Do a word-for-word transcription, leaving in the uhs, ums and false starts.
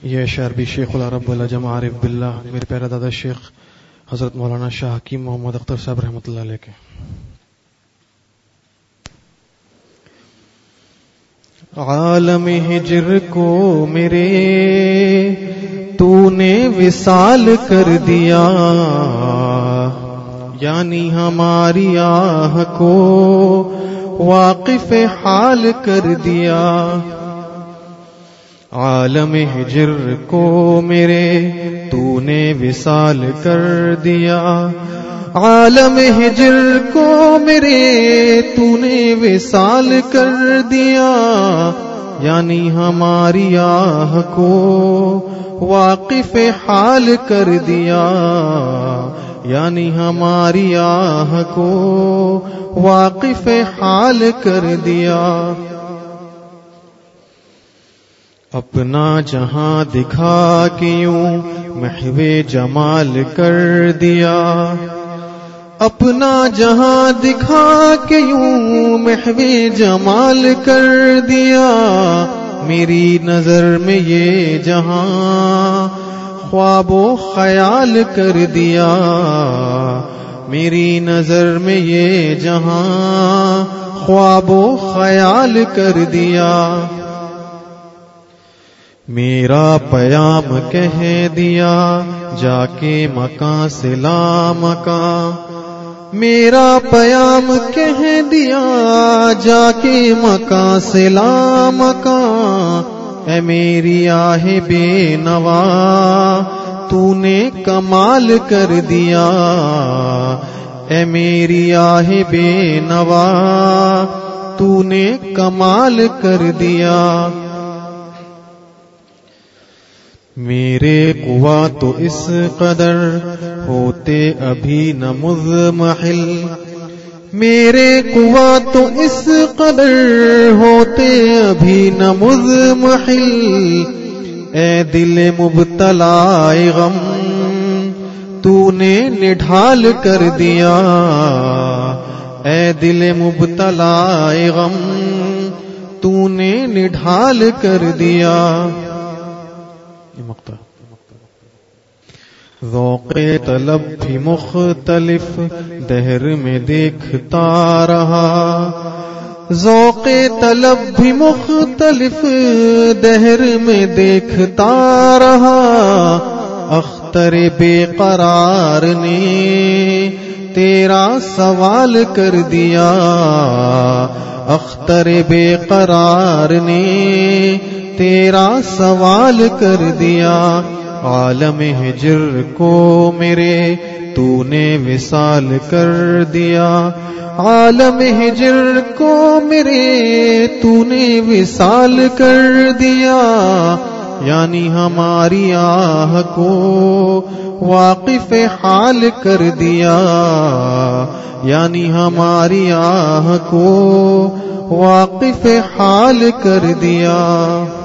یہ شعر بھی شیخ العرب والعجم عارف باللہ میرے پیارا دادا شیخ حضرت مولانا شاہ حکیم محمد اختر صاحب رحمۃ اللہ علیہ کے. عالم ہجر کو میرے تو نے وصال کر دیا، یعنی ہماری آہ کو واقف حال کر دیا. عالم ہجر کو میرے تو نے وصال کر دیا، عالم ہجر کو میرے تو نے وصال کر دیا، یعنی ہماری آہ کو واقف حال کر دیا، یعنی ہماری آہ کو واقف حال کر دیا. اپنا جہاں دکھا کے یوں محو جمال کر دیا، اپنا جہاں دکھا کے یوں محو جمال کر دیا. میری نظر میں یہ جہاں خواب و خیال کر دیا، میری نظر میں یہ جہاں خواب و خیال کر دیا. میرا پیام کہہ دیا جا کے مکان سے لا مکان، میرا پیام کہہ دیا جا کے مکان سے لا مکان. اے میری آہ بے نوا تو نے کمال کر دیا، اے میری آہ بے نوا تو نے کمال کر دیا. میرے قوا تو اس قدر ہوتے ابھی نہ مضمحل، میرے قوا تو اس قدر ہوتے ابھی نہ مضمحل. اے دل مبتلا غم تو نے نڈھال کر دیا، اے دل مبتلا غم تو نے نڈھال کر دیا. ذوق طلب بھی مختلف دہر میں دیکھتا رہا، ذوق طلب بھی مختلف دہر میں دیکھتا رہا. اختر بے قرار نے تیرا سوال کر دیا، اختر بے قرار نے تیرا سوال کر دیا. عالم ہجر کو میرے تو نے وصال کر دیا، عالم ہجر کو میرے تو نے وصال کر دیا، یعنی ہماری آہ کو واقف حال کر دیا، یعنی ہماری آہ کو واقف حال کر دیا.